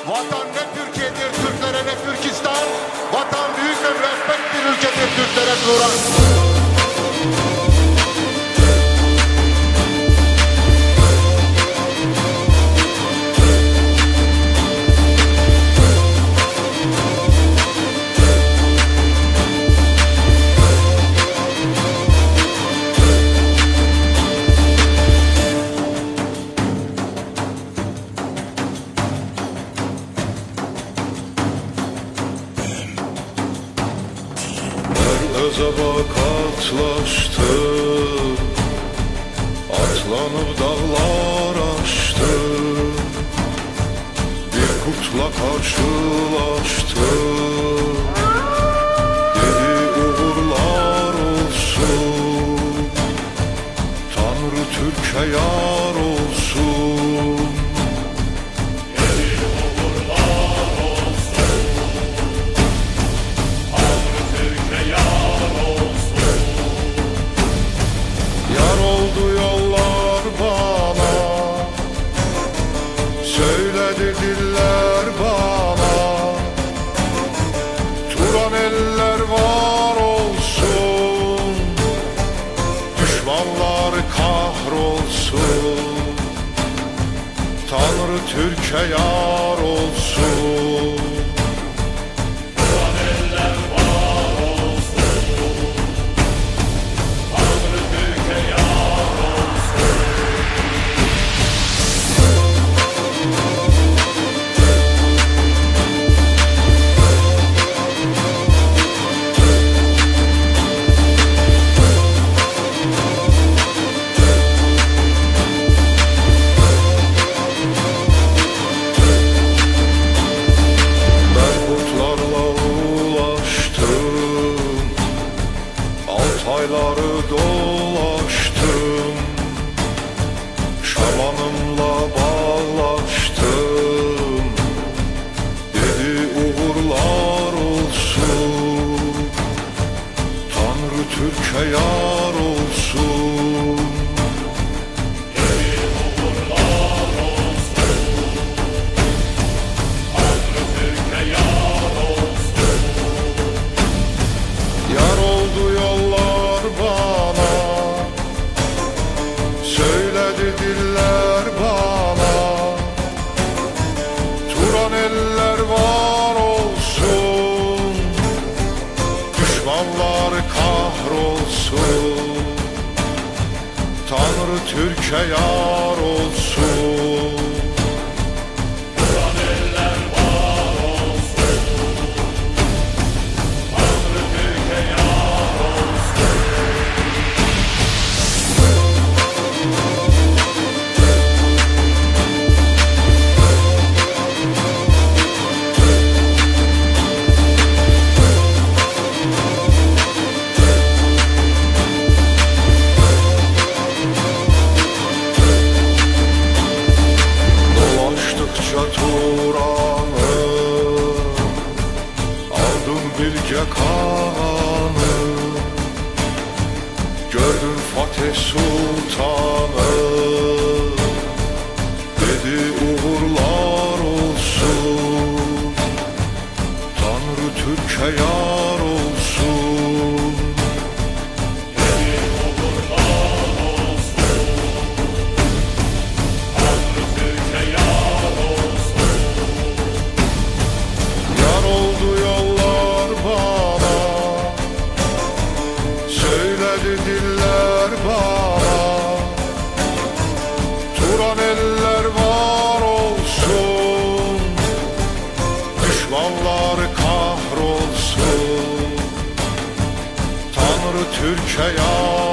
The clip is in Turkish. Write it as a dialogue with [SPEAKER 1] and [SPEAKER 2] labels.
[SPEAKER 1] Vatan ne Türkiye'dir, Türklere ne Türkistan. Vatan büyük ve müebbet bir ülkedir, Türklere Turan.
[SPEAKER 2] Özaba katlaştım, atlanıp dağlar aştım, bir kurtla karşılaştım. Dedi uğurlar olsun, Tanrı Türk'e yar olsun. Dedi uğurlar olsun, Tanrı Türk'e yar olsun. Yar oldu yollar bana, söyledi diller bana. Turan eller var olsun, düşmanlar kahrolsun. Tanrı Türk'e yar olsun. Turan eller var olsun, Tanrı Türk'e yar olsun. Ben kurtlarla ulaştım, Altayları dolaştım, Şabanımla bağlaştım. Dedi uğurlar olsun, Tanrı Türk'e yar olsun. Dedi uğurlar olsun, Tanrı Türk'e yar olsun. Yar oldu yollar bana, söyledi diller bana. Turan eller var olsun, düşmanlar kahrolsun. Tanrı Türk'e yar olsun. Turan eller var olsun, Tanrı Türk'e yar olsun. Dolaştıkça Turan'ı, aldım Bilge Kağan'ı. Gördüm Fatih Sultan'ı, dedi uğurlar olsun, Tanrı Türk'e yar olsun. Dedi uğurlar olsun, Tanrı Türk'e yar olsun. Yar oldu yollar bana, söyledi diller bana. Turan eller var olsun, düşmanlar kahrolsun. Tanrı Türk'e yar